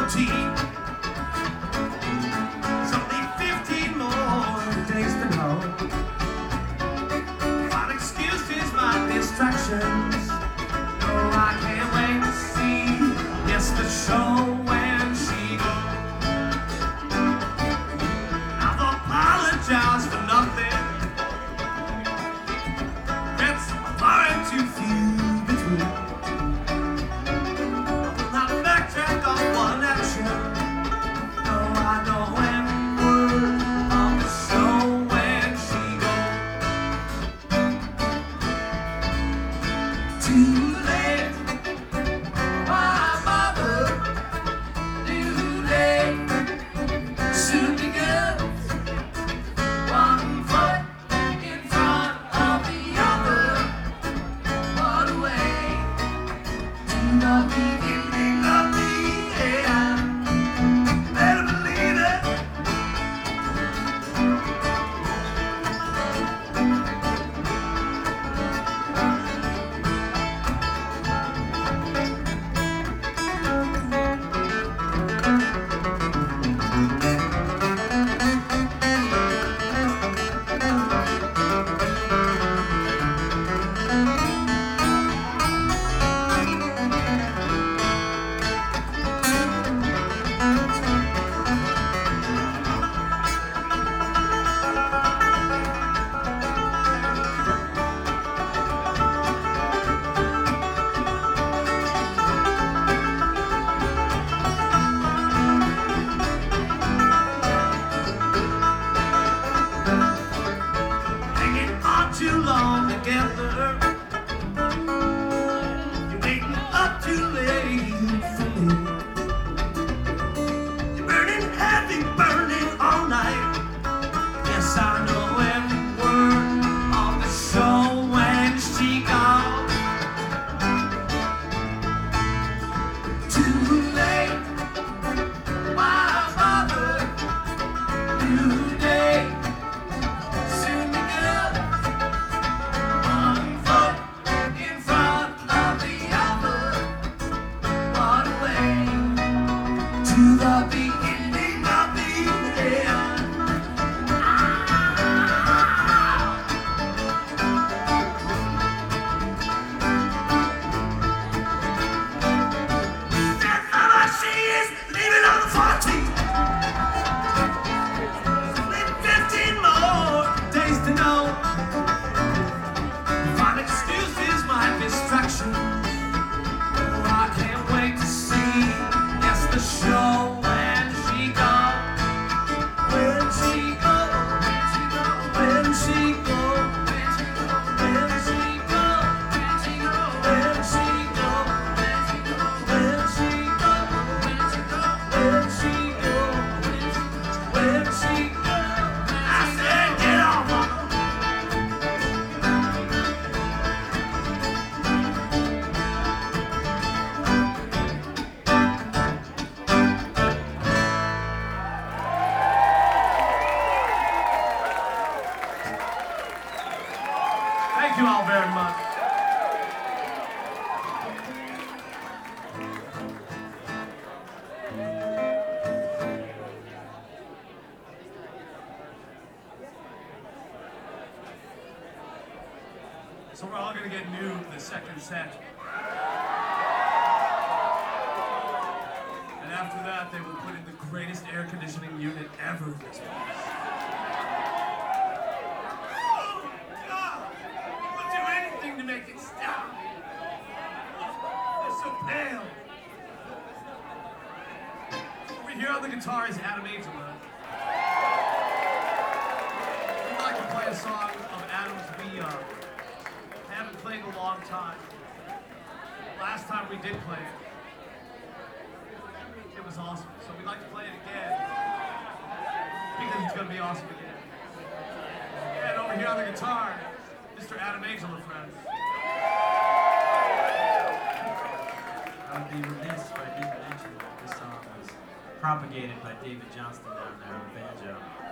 14. There's only 15 more days to go. Find excuses, my distractions. No, I can't wait to see, yes, the show when she goes. I've apologized for nothing. It's far and too few between. I will not backtrack on one action. No, I know every word of the show when she goes. Too late, why bother? Too late, soon be good. One foot in front of the other. What a way to the beginning of the end. Better believe it. Hanging on too long together. You're waiting up too late for me. You're burning heavy, burning all night. Yes, I know every word of the show when she goes. Too late, why bother? New day, soon be good. One foot in front of the other. What a way to the beginning of the end. That's all I see is leaving on the 14th. Only 15 more days to know. Find excuses, my distractions. Oh, I can't wait to see, yes, the show when she goes. When she goes. When she goes. When she goes. When she goes. When she goes. When she goes. When she goes. I said, get off of her. Thank you all very much. So we're all gonna get new the second set. And after that, they will put in the greatest air conditioning unit ever in this place. We'll do anything to make it stop. They're so pale. Over here on the guitar is Adam Angela. We'd like to play a song of Adam's we haven't played in a long time. Last time we did play it, it was awesome. So we'd like to play it again because it's going to be awesome again. And over here on the guitar, Mr. Adam Angela, friends. I would be remiss if I didn't mention that this song was propagated by David Johnston down there on banjo.